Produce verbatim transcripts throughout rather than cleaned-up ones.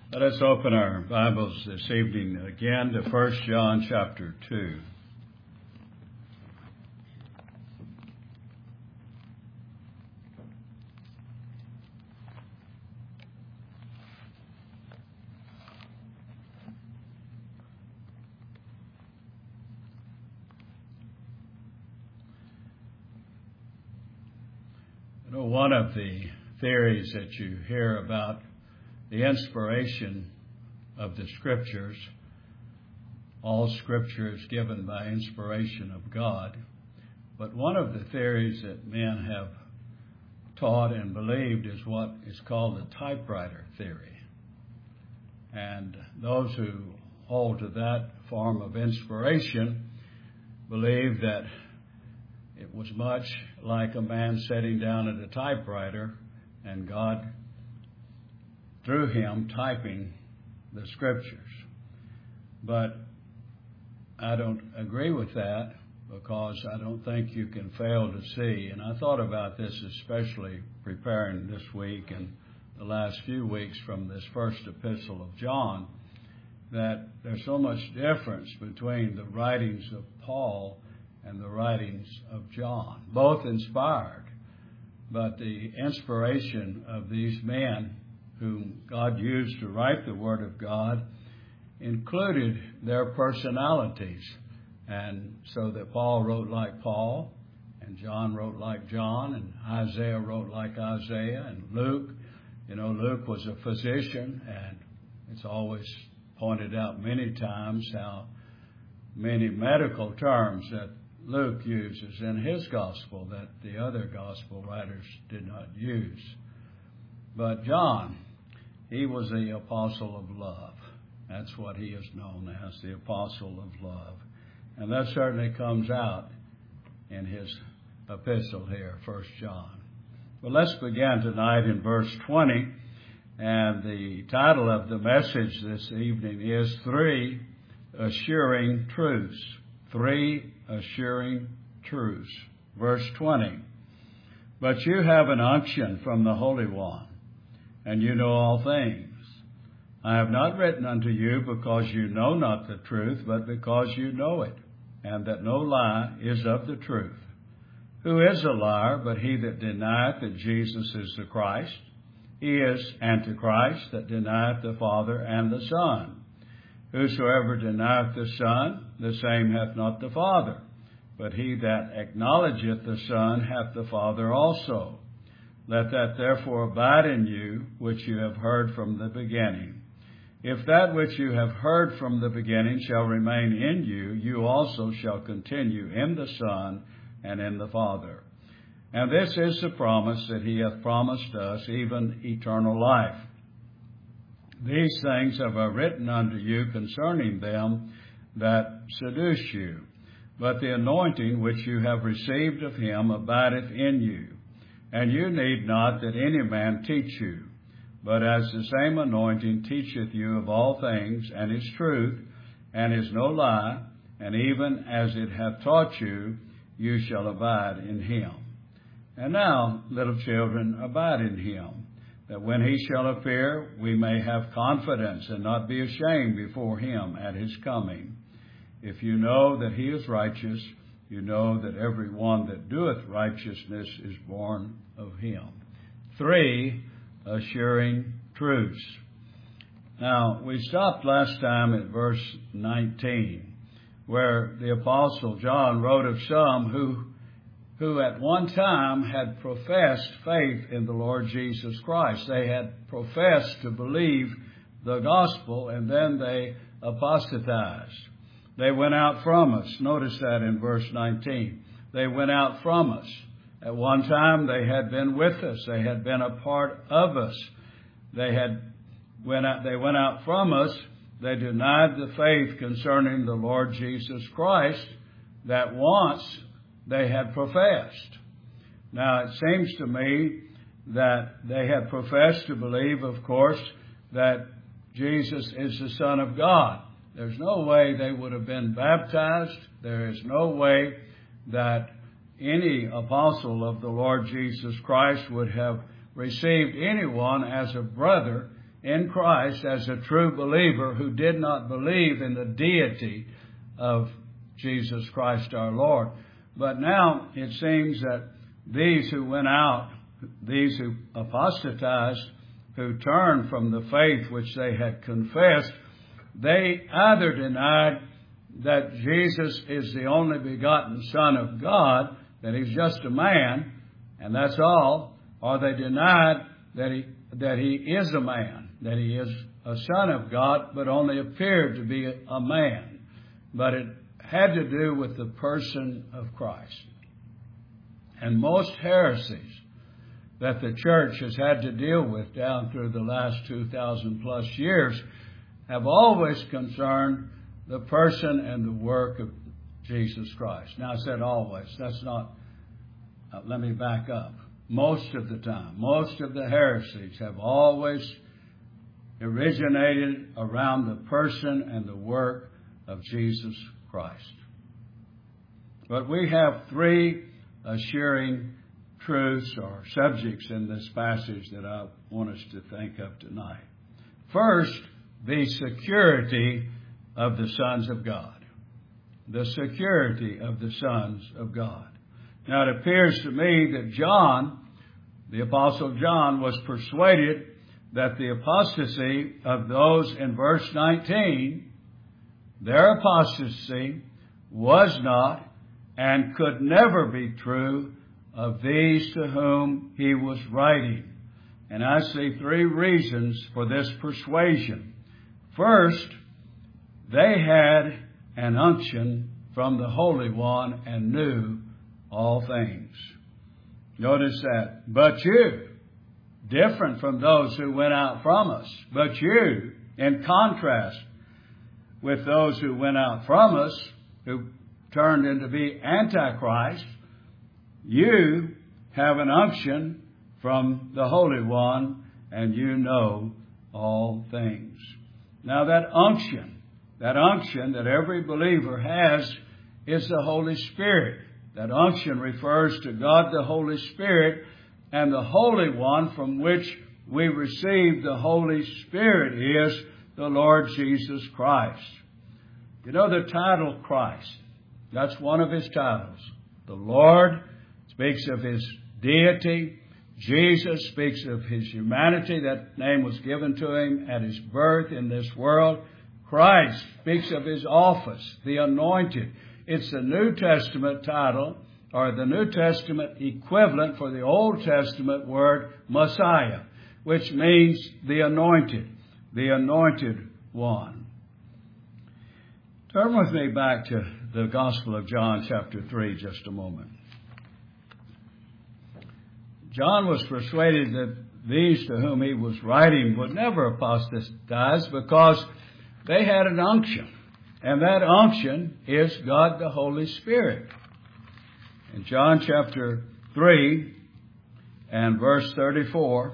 Let us open our Bibles this evening again to First John chapter two. You know, one of the theories that you hear about the inspiration of the Scriptures, all Scripture is given by inspiration of God, but one of the theories that men have taught and believed is what is called the typewriter theory. And those who hold to that form of inspiration believe that it was much like a man sitting down at a typewriter and God through him typing the Scriptures. But I don't agree with that because I don't think you can fail to see. And I thought about this especially preparing this week and the last few weeks from this first epistle of John, that there's so much difference between the writings of Paul and the writings of John, both inspired. But the inspiration of these men whom God used to write the Word of God included their personalities. And so that Paul wrote like Paul, and John wrote like John, and Isaiah wrote like Isaiah, and Luke, you know, Luke was a physician, and it's always pointed out many times how many medical terms that Luke uses in his gospel that the other gospel writers did not use. But John, he was the apostle of love. That's what he is known as, the apostle of love. And that certainly comes out in his epistle here, First John. Well, let's begin tonight in verse twenty. And the title of the message this evening is Three Assuring Truths. Three Assuring Truths. Verse twenty. But you have an unction from the Holy One, and you know all things. I have not written unto you because you know not the truth, but because you know it, and that no lie is of the truth. Who is a liar but he that denieth that Jesus is the Christ? He is Antichrist that denieth the Father and the Son. Whosoever denieth the Son, the same hath not the Father. But he that acknowledgeth the Son hath the Father also. Let that therefore abide in you, which you have heard from the beginning. If that which you have heard from the beginning shall remain in you, you also shall continue in the Son and in the Father. And this is the promise that he hath promised us, even eternal life. These things have I written unto you concerning them that seduce you. But the anointing which you have received of him abideth in you. And you need not that any man teach you, but as the same anointing teacheth you of all things, and is truth, and is no lie, and even as it hath taught you, you shall abide in him. And now, little children, abide in him, that when he shall appear, we may have confidence and not be ashamed before him at his coming. If you know that he is righteous, you know that every one that doeth righteousness is born of him. Three assuring truths. Now, we stopped last time at verse nineteen, where the Apostle John wrote of some who, who at one time had professed faith in the Lord Jesus Christ. They had professed to believe the gospel, and then they apostatized. They went out from us. Notice that in verse nineteen. They went out from us. At one time they had been with us. They had been a part of us. They had went out, they went out from us. They denied the faith concerning the Lord Jesus Christ that once they had professed. Now it seems to me that they had professed to believe, of course, that Jesus is the Son of God. There's no way they would have been baptized. There is no way that any apostle of the Lord Jesus Christ would have received anyone as a brother in Christ as a true believer who did not believe in the deity of Jesus Christ our Lord. But now it seems that these who went out, these who apostatized, who turned from the faith which they had confessed, they either denied that Jesus is the only begotten Son of God, that He's just a man, and that's all, or they denied that He that He is a man, that He is a Son of God, but only appeared to be a man. But it had to do with the person of Christ. And most heresies that the church has had to deal with down through the last two thousand plus years have always concerned the person and the work of Jesus Christ. Now, I said always. That's not, uh, let me back up. Most of the time, most of the heresies have always originated around the person and the work of Jesus Christ. But we have three assuring truths or subjects in this passage that I want us to think of tonight. First, the security of the sons of God. The security of the sons of God. Now, it appears to me that John, the Apostle John, was persuaded that the apostasy of those in verse nineteen, their apostasy was not and could never be true of these to whom he was writing. And I see three reasons for this persuasion. First, they had an unction from the Holy One and knew all things. Notice that. But you, different from those who went out from us, but you, in contrast with those who went out from us, who turned into be Antichrist, you have an unction from the Holy One, and you know all things. Now that unction, that unction that every believer has is the Holy Spirit. That unction refers to God the Holy Spirit, and the Holy One from which we receive the Holy Spirit is the Lord Jesus Christ. You know the title Christ. That's one of His titles. The Lord speaks of His deity. Jesus speaks of His humanity. That name was given to Him at His birth in this world. Christ speaks of His office, the anointed. It's the New Testament title, or the New Testament equivalent for the Old Testament word Messiah, which means the anointed, the anointed one. Turn with me back to the Gospel of John chapter three just a moment. John was persuaded that these to whom he was writing would never apostatize because they had an unction. And that unction is God the Holy Spirit. In John chapter three and verse thirty-four,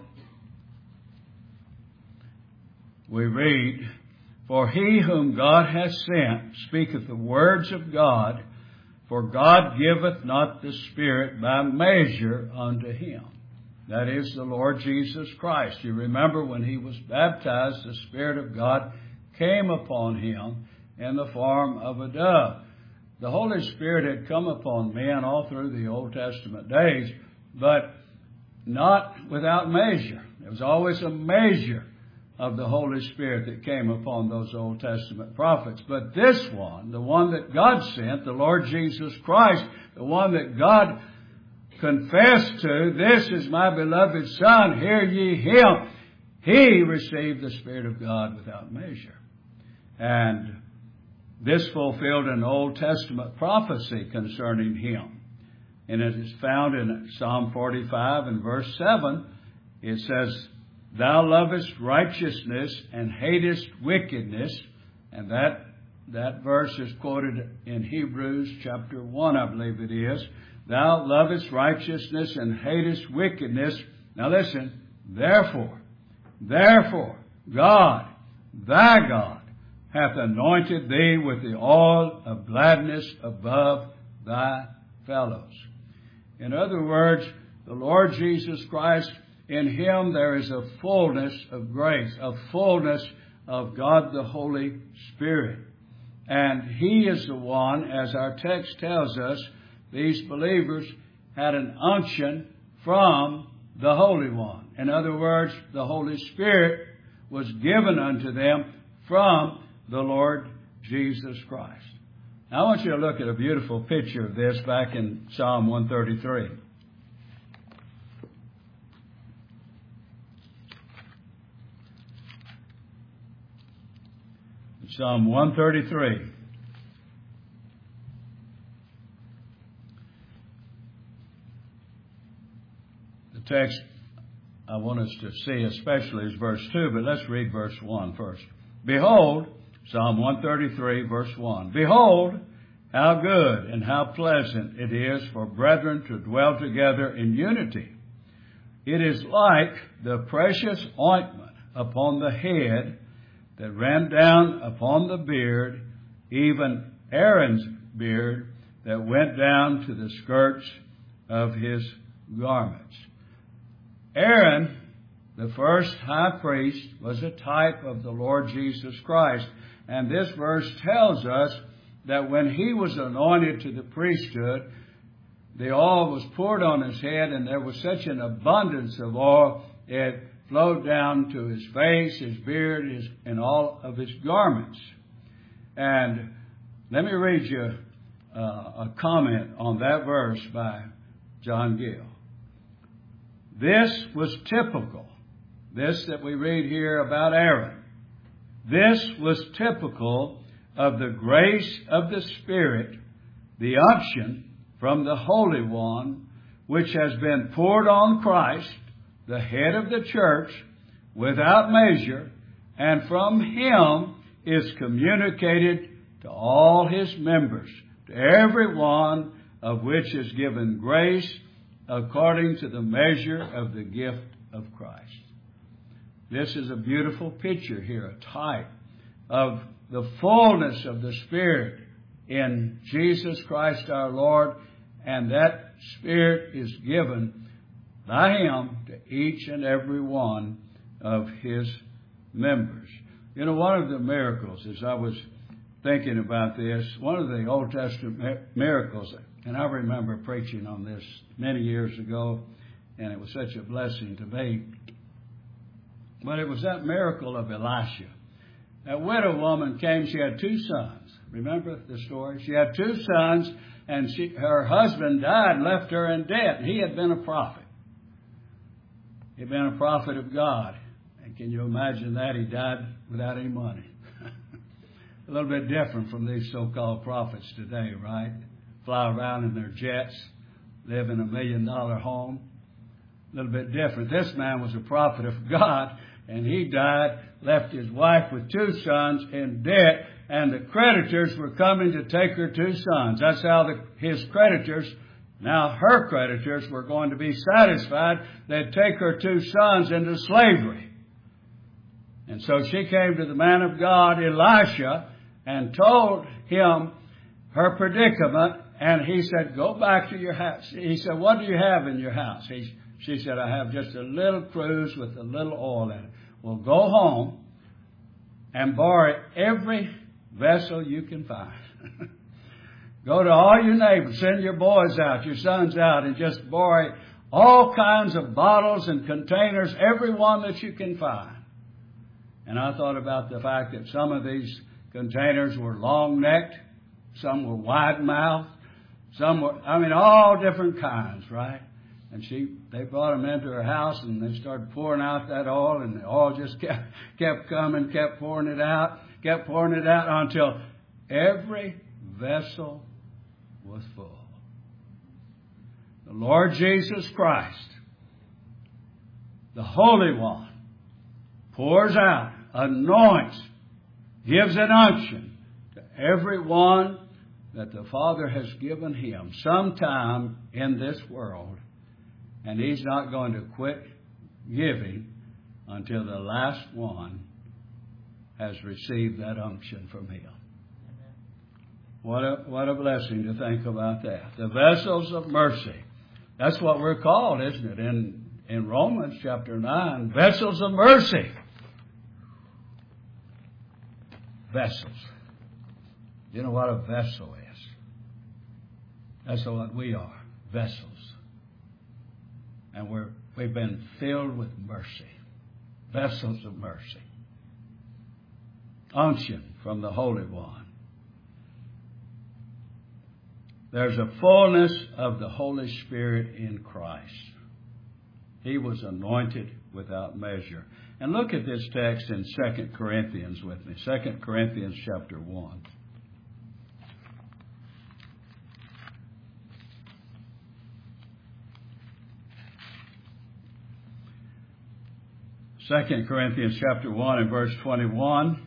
we read, "For he whom God hath sent speaketh the words of God, for God giveth not the Spirit by measure unto him." That is the Lord Jesus Christ. You remember when He was baptized, the Spirit of God came upon Him in the form of a dove. The Holy Spirit had come upon men all through the Old Testament days, but not without measure. There was always a measure of the Holy Spirit that came upon those Old Testament prophets. But this one, the one that God sent, the Lord Jesus Christ, the one that God confessed to, "This is my beloved Son, hear ye Him," He received the Spirit of God without measure. And this fulfilled an Old Testament prophecy concerning Him. And it is found in Psalm forty-five and verse seven. It says, "Thou lovest righteousness and hatest wickedness." And that, that verse is quoted in Hebrews chapter one, I believe it is. "Thou lovest righteousness and hatest wickedness." Now listen, therefore, therefore, God, thy God, hath anointed thee with the oil of gladness above thy fellows. In other words, the Lord Jesus Christ in Him there is a fullness of grace, a fullness of God the Holy Spirit. And He is the one, as our text tells us, these believers had an unction from the Holy One. In other words, the Holy Spirit was given unto them from the Lord Jesus Christ. Now I want you to look at a beautiful picture of this back in Psalm one thirty-three. Psalm one thirty-three. The text I want us to see especially is verse two, but let's read verse one first. Behold, Psalm one thirty-three, verse one. Behold, how good and how pleasant it is for brethren to dwell together in unity. It is like the precious ointment upon the head that ran down upon the beard, even Aaron's beard, that went down to the skirts of his garments. Aaron, the first high priest, was a type of the Lord Jesus Christ. And this verse tells us that when he was anointed to the priesthood, the oil was poured on his head, and there was such an abundance of oil, it flowed down to his face, his beard, his, and all of his garments. And let me read you uh, a comment on that verse by John Gill. This was typical, this that we read here about Aaron. This was typical of the grace of the Spirit, the unction from the Holy One, which has been poured on Christ, the head of the church, without measure, and from Him is communicated to all His members, to every one of which is given grace according to the measure of the gift of Christ. This is a beautiful picture here, a type of the fullness of the Spirit in Jesus Christ our Lord, and that Spirit is given by Him to each and every one of His members. You know, one of the miracles, as I was thinking about this, one of the Old Testament miracles, and I remember preaching on this many years ago, and it was such a blessing to me, but it was that miracle of Elisha. That widow woman came, she had two sons. Remember the story? She had two sons, and she, her husband died and left her in debt. He had been a prophet. He had been a prophet of God. And can you imagine that? He died without any money. A little bit different from these so-called prophets today, right? Fly around in their jets, live in a million-dollar home. A little bit different. This man was a prophet of God, and he died, left his wife with two sons in debt, and the creditors were coming to take her two sons. That's how the, his creditors, now her creditors, were going to be satisfied. They'd take her two sons into slavery. And so she came to the man of God, Elisha, and told him her predicament, and he said, go back to your house. He said, what do you have in your house? He, she said, I have just a little cruse with a little oil in it. Well, go home and borrow every vessel you can find. Go to all your neighbors, send your boys out, your sons out, and just borrow all kinds of bottles and containers, every one that you can find. And I thought about the fact that some of these containers were long-necked, some were wide-mouthed, some were, I mean, all different kinds, right? And she, they brought them into her house, and they started pouring out that oil, and the oil just kept, kept coming, kept pouring it out, kept pouring it out until every vessel was full. The Lord Jesus Christ, the Holy One, pours out, anoints, gives an unction to every one that the Father has given Him sometime in this world. And He's not going to quit giving until the last one has received that unction from Him. What a, what a blessing to think about that. The vessels of mercy. That's what we're called, isn't it? In in Romans chapter nine, vessels of mercy. Vessels. You know what a vessel is? That's what we are, vessels. And we're, we've been filled with mercy, vessels of mercy. Unction from the Holy One. There's a fullness of the Holy Spirit in Christ. He was anointed without measure. And look at this text in Second Corinthians with me. Second Corinthians chapter one. Second Corinthians chapter one and verse twenty-one.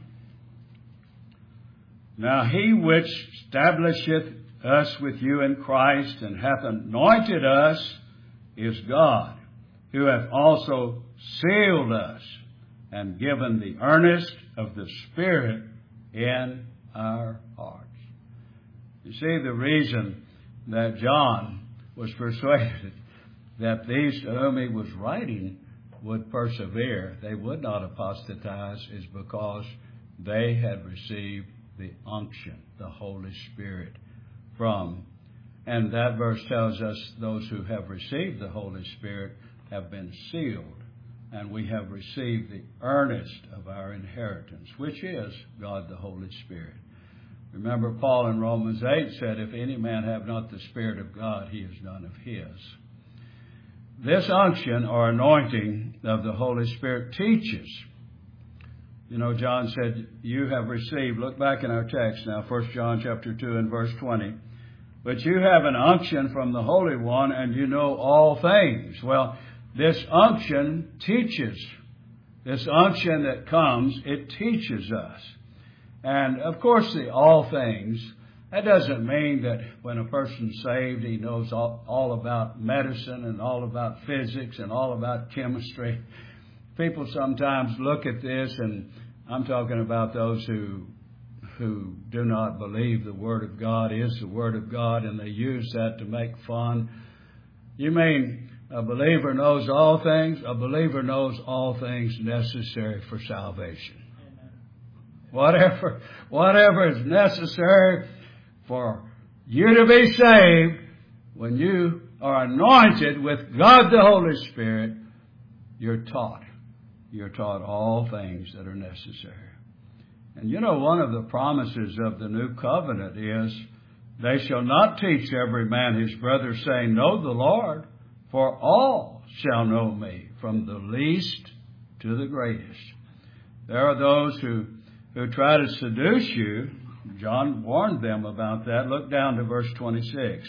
Now he which establisheth us with you in Christ and hath anointed us is God, who hath also sealed us and given the earnest of the Spirit in our hearts. You see, the reason that John was persuaded that these to whom he was writing would persevere, they would not apostatize, is because they had received the unction, the Holy Spirit from. And that verse tells us those who have received the Holy Spirit have been sealed, and we have received the earnest of our inheritance, which is God the Holy Spirit. Remember, Paul in Romans eight said, if any man have not the Spirit of God, he is none of his. This unction or anointing of the Holy Spirit teaches. You know, John said, you have received, look back in our text now, First John chapter two and verse twenty, but you have an unction from the Holy One, and you know all things. Well, this unction teaches. This unction that comes, it teaches us. And, of course, the all things, that doesn't mean that when a person's saved, he knows all, all about medicine and all about physics and all about chemistry. People sometimes look at this, and I'm talking about those who who do not believe the Word of God is the Word of God, and they use that to make fun. You mean a believer knows all things? A believer knows all things necessary for salvation. Amen. Whatever, whatever is necessary for you to be saved, when you are anointed with God the Holy Spirit, you're taught. You're taught all things that are necessary. And you know, one of the promises of the new covenant is, they shall not teach every man his brother, saying, know the Lord, for all shall know me, from the least to the greatest. There are those who, who try to seduce you. John warned them about that. Look down to verse twenty-six.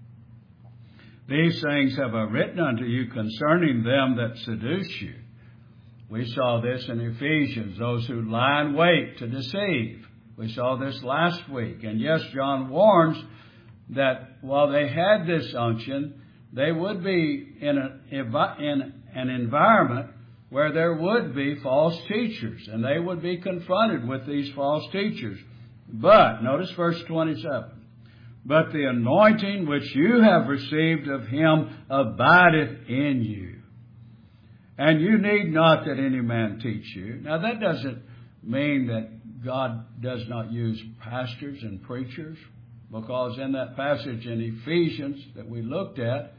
These things have I written unto you concerning them that seduce you. We saw this in Ephesians, those who lie in wait to deceive. We saw this last week. And yes, John warns that while they had this unction, they would be in, a, in an environment where there would be false teachers, and they would be confronted with these false teachers. But, notice verse twenty-seven, but the anointing which you have received of him abideth in you. And you need not that any man teach you. Now, that doesn't mean that God does not use pastors and preachers, because in that passage in Ephesians that we looked at,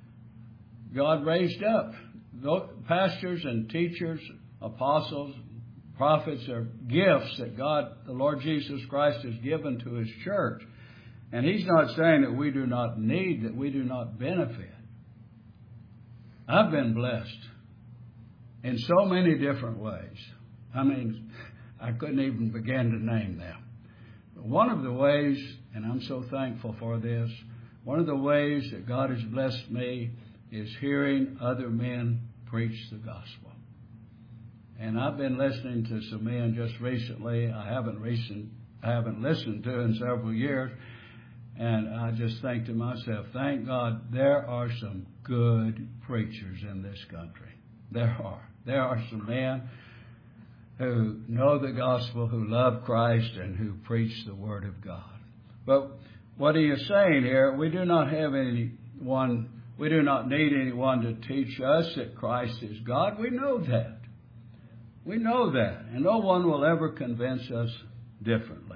God raised up pastors and teachers, apostles, prophets are gifts that God, the Lord Jesus Christ, has given to His church. And He's not saying that we do not need, that we do not benefit. I've been blessed in so many different ways. I mean, I couldn't even begin to name them. But one of the ways, and I'm so thankful for this, one of the ways that God has blessed me is hearing other men preach the gospel. And I've been listening to some men just recently I haven't recent I haven't listened to in several years, and I just think to myself, thank God there are some good preachers in this country. There are. There are some men who know the gospel, who love Christ, and who preach the Word of God. But what he is saying here, we do not have anyone We do not need anyone to teach us that Christ is God. We know that. We know that. And no one will ever convince us differently.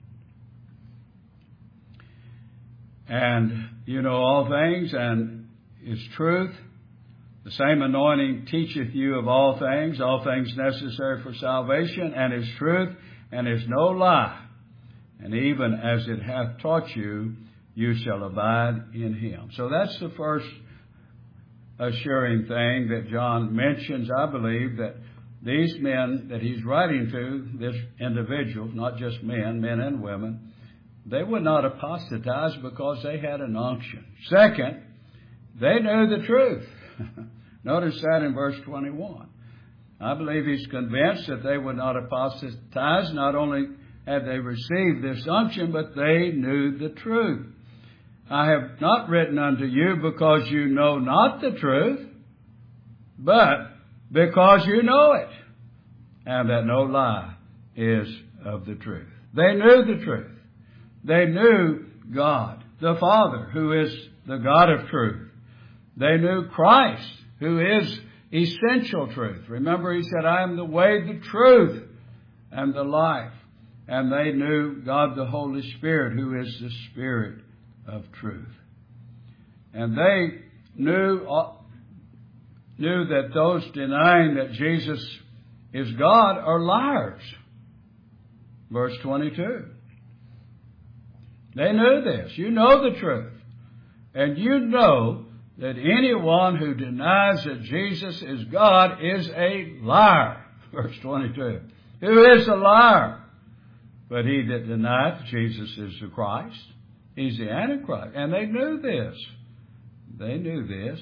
And you know all things, and is truth. The same anointing teacheth you of all things, all things necessary for salvation, and is truth, and is no lie. And even as it hath taught you, you shall abide in him. So that's the first assuring thing that John mentions, I believe, that these men that he's writing to, this individual, not just men, men and women, they would not apostatize because they had an unction. Second, they knew the truth. Notice that in verse twenty-one. I believe he's convinced that they would not apostatize. Not only had they received this unction, but they knew the truth. I have not written unto you because you know not the truth, but because you know it, and that no lie is of the truth. They knew the truth. They knew God, the Father, who is the God of truth. They knew Christ, who is essential truth. Remember, he said, I am the way, the truth, and the life. And they knew God, the Holy Spirit, who is the Spirit of truth. And they knew, uh, knew that those denying that Jesus is God are liars. Verse twenty-two. They knew this. You know the truth. And you know that anyone who denies that Jesus is God is a liar. Verse twenty-two. Who is a liar? But he that denieth Jesus is the Christ. He's the Antichrist. And they knew this. They knew this.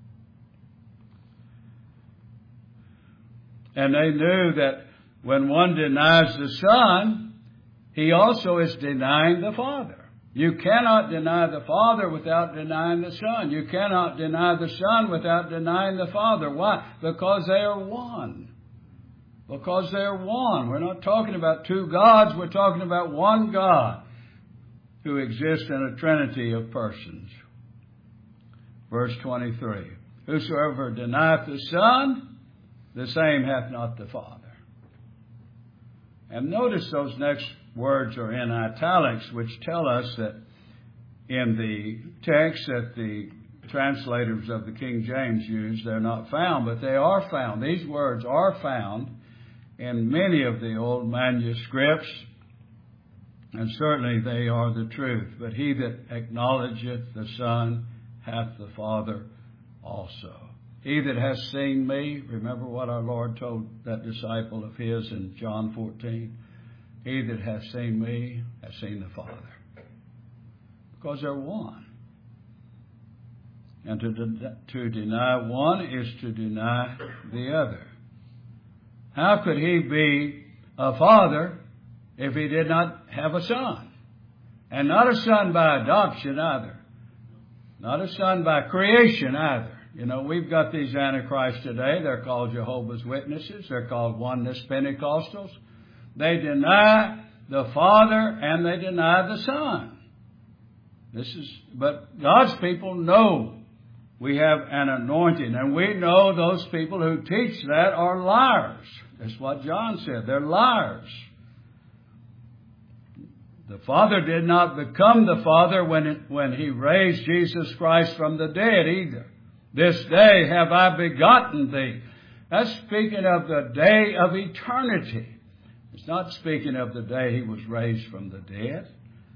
And they knew that when one denies the Son, he also is denying the Father. You cannot deny the Father without denying the Son. You cannot deny the Son without denying the Father. Why? Because they are one. Because they are one. We're not talking about two gods. We're talking about one God who exists in a trinity of persons. Verse twenty-three. Whosoever denieth the Son, the same hath not the Father. And notice those next words are in italics, which tell us that in the text that the translators of the King James use, they're not found, but they are found. These words are found in many of the old manuscripts, and certainly they are the truth. But he that acknowledgeth the Son hath the Father also. He that has seen me, remember what our Lord told that disciple of his in John fourteen? He that hath seen me has seen the Father. Because they're one. And to, de- to deny one is to deny the other. How could he be a father if he did not have a son? And not a son by adoption either. Not a son by creation either. You know, we've got these antichrists today. They're called Jehovah's Witnesses. They're called Oneness Pentecostals. They deny the Father and they deny the Son. This is, but God's people know we have an anointing, and we know those people who teach that are liars. That's what John said. They're liars. The Father did not become the Father when it, when He raised Jesus Christ from the dead either. This day have I begotten thee. That's speaking of the day of eternity. It's not speaking of the day He was raised from the dead.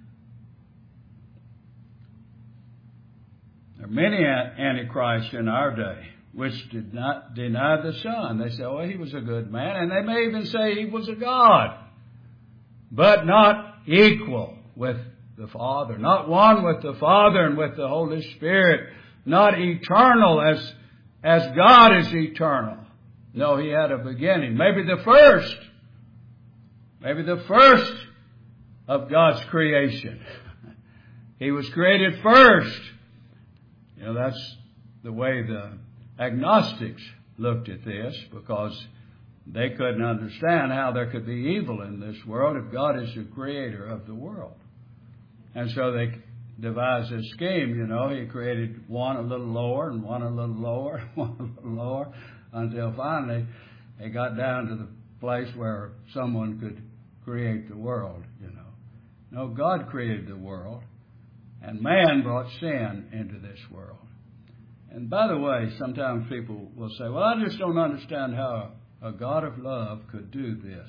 There are many antichrists in our day which did not deny the Son. They say, oh, He was a good man. And they may even say He was a God. But not equal with the Father. Not one with the Father and with the Holy Spirit. Not eternal as, as God is eternal. No, He had a beginning. Maybe the first. Maybe the first of God's creation. He was created first. You know, that's the way the agnostics looked at this, because they couldn't understand how there could be evil in this world if God is the creator of the world. And so they devised this scheme, you know. He created one a little lower and one a little lower, one a little lower, until finally it got down to the place where someone could create the world, you know. No, God created the world, and man brought sin into this world. And by the way, sometimes people will say, well, I just don't understand how a God of love could do this.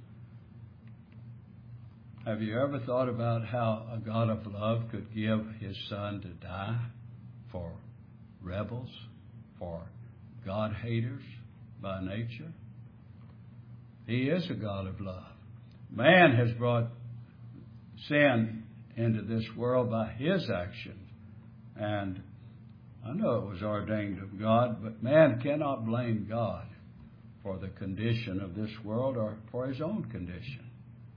Have you ever thought about how a God of love could give his son to die for rebels, for God-haters by nature? He is a God of love. Man has brought sin into this world by his actions. And I know it was ordained of God, but man cannot blame God for the condition of this world or for his own condition.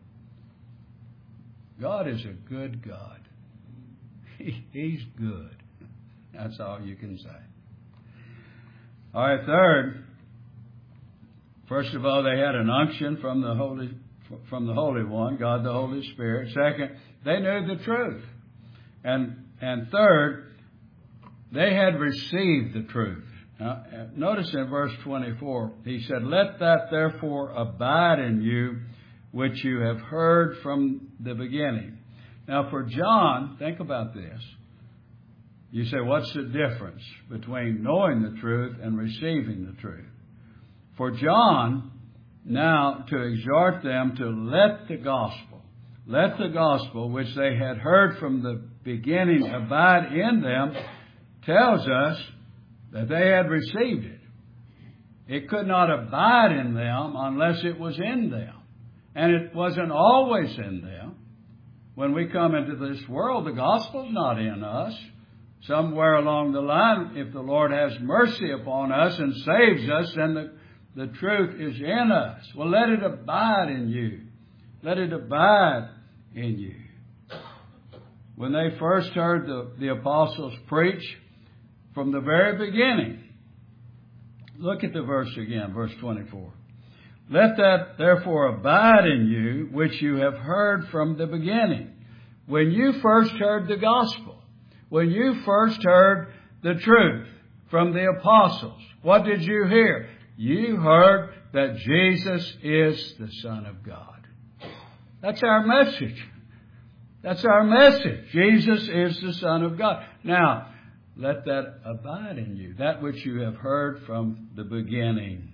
God is a good God. He, he's good. That's all you can say. All right, third, first of all, they had an unction from the Holy from the Holy One, God the Holy Spirit. Second, they knew the truth. And and third, they had received the truth. Now, notice in verse twenty-four, he said, let that therefore abide in you, which you have heard from the beginning. Now, for John, think about this. You say, what's the difference between knowing the truth and receiving the truth? For John, now to exhort them to let the gospel, let the gospel which they had heard from the beginning abide in them, tells us that they had received it. It could not abide in them unless it was in them. And it wasn't always in them. When we come into this world, the gospel's not in us. Somewhere along the line, if the Lord has mercy upon us and saves us, then the, the truth is in us. Well, let it abide in you. Let it abide in you. When they first heard the, the apostles preach, from the very beginning, look at the verse again, verse twenty-four. Let that therefore abide in you, which you have heard from the beginning. When you first heard the gospel, when you first heard the truth from the apostles, what did you hear? You heard that Jesus is the Son of God. That's our message. That's our message. Jesus is the Son of God. Now, let that abide in you, that which you have heard from the beginning.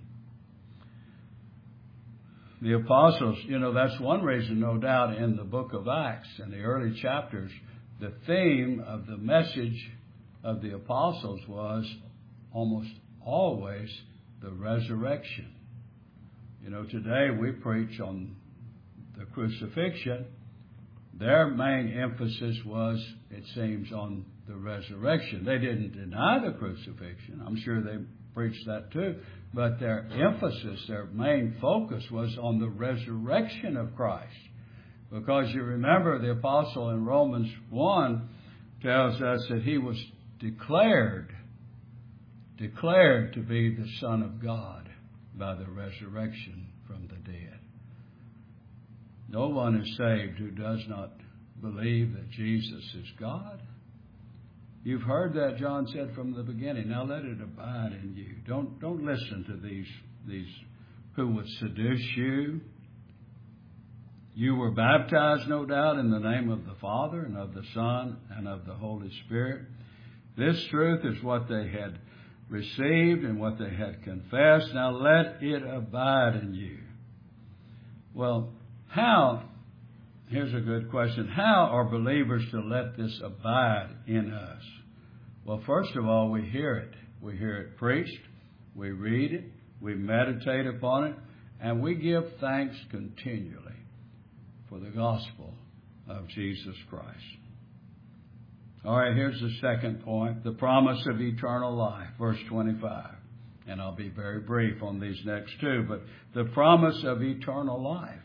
The apostles, you know, that's one reason, no doubt, in the book of Acts, in the early chapters, the theme of the message of the apostles was almost always the resurrection. You know, today we preach on the crucifixion. Their main emphasis was, it seems, on the resurrection. They didn't deny the crucifixion. I'm sure they preached that too. But their emphasis, their main focus was on the resurrection of Christ. Because you remember the apostle in Romans one tells us that he was declared, declared to be the Son of God by the resurrection from the dead. No one is saved who does not believe that Jesus is God. You've heard that, John said from the beginning. Now let it abide in you. Don't don't listen to these these who would seduce you. You were baptized, no doubt, in the name of the Father and of the Son and of the Holy Spirit. This truth is what they had received and what they had confessed. Now let it abide in you. Well, how, here's a good question, how are believers to let this abide in us? Well, first of all, we hear it. We hear it preached, we read it, we meditate upon it, and we give thanks continually for the gospel of Jesus Christ. All right, here's the second point, the promise of eternal life, verse twenty-five. And I'll be very brief on these next two, but the promise of eternal life.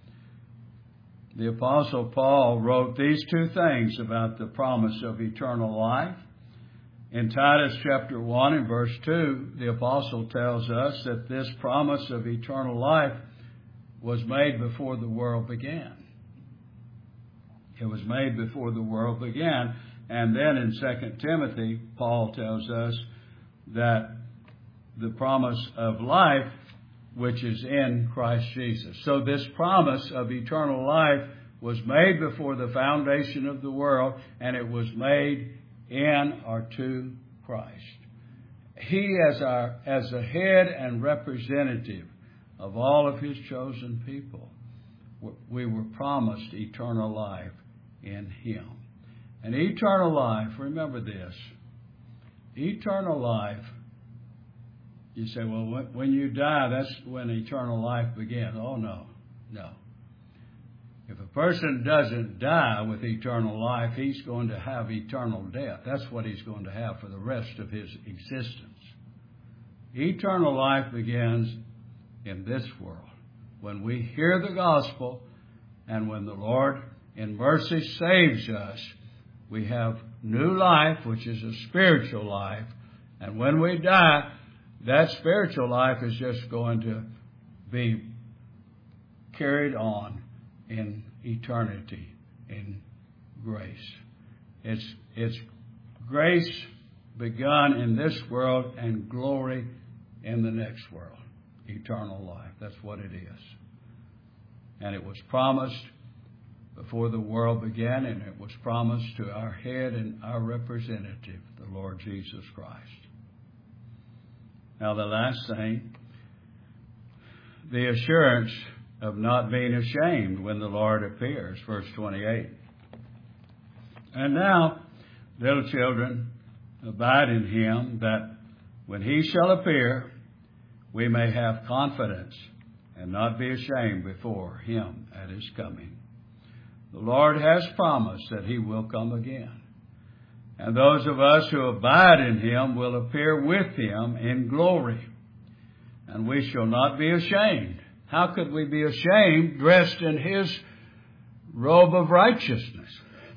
The Apostle Paul wrote these two things about the promise of eternal life. In Titus chapter one and verse two, the Apostle tells us that this promise of eternal life was made before the world began. It was made before the world began. And then in Second Timothy, Paul tells us that the promise of life, which is in Christ Jesus. So this promise of eternal life was made before the foundation of the world, and it was made in or to Christ. He, as our as the head and representative of all of His chosen people, we were promised eternal life in Him. And eternal life, remember this, eternal life, you say, well, when you die, that's when eternal life begins. Oh, no, no. If a person doesn't die with eternal life, he's going to have eternal death. That's what he's going to have for the rest of his existence. Eternal life begins in this world. When we hear the gospel and when the Lord in mercy saves us, we have new life, which is a spiritual life. And when we die, that spiritual life is just going to be carried on in eternity, in grace. It's, it's grace begun in this world and glory in the next world. Eternal life. That's what it is. And it was promised before the world began, and it was promised to our head and our representative, the Lord Jesus Christ. Now the last thing, the assurance of not being ashamed when the Lord appears, verse twenty-eight. And now, little children, abide in Him, that when He shall appear, we may have confidence and not be ashamed before Him at His coming. The Lord has promised that He will come again. And those of us who abide in Him will appear with Him in glory. And we shall not be ashamed. How could we be ashamed dressed in His robe of righteousness?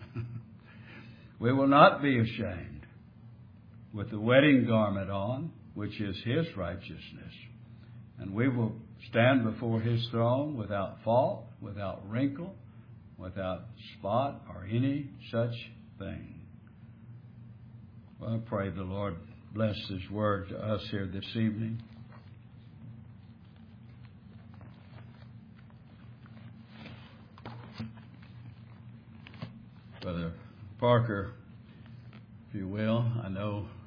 We will not be ashamed with the wedding garment on, which is His righteousness. And we will stand before His throne without fault, without wrinkle, without spot, or any such thing. Well, I pray the Lord bless His word to us here this evening. Brother Parker, if you will, I know